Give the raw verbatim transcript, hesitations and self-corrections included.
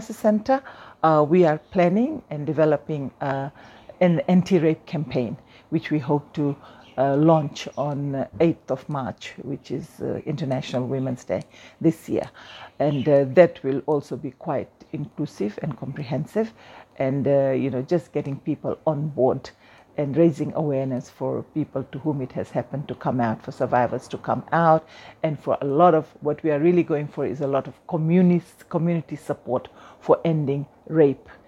Crisis Center, uh, we are planning and developing uh, an anti-rape campaign, which we hope to uh, launch on uh, eighth of March, which is uh, International Women's Day this year. And uh, that will also be quite inclusive and comprehensive, and uh, you know, just getting people on board and raising awareness for people to whom it has happened to come out, for survivors to come out, and for a lot of what we are really going for is a lot of community, community support for ending rape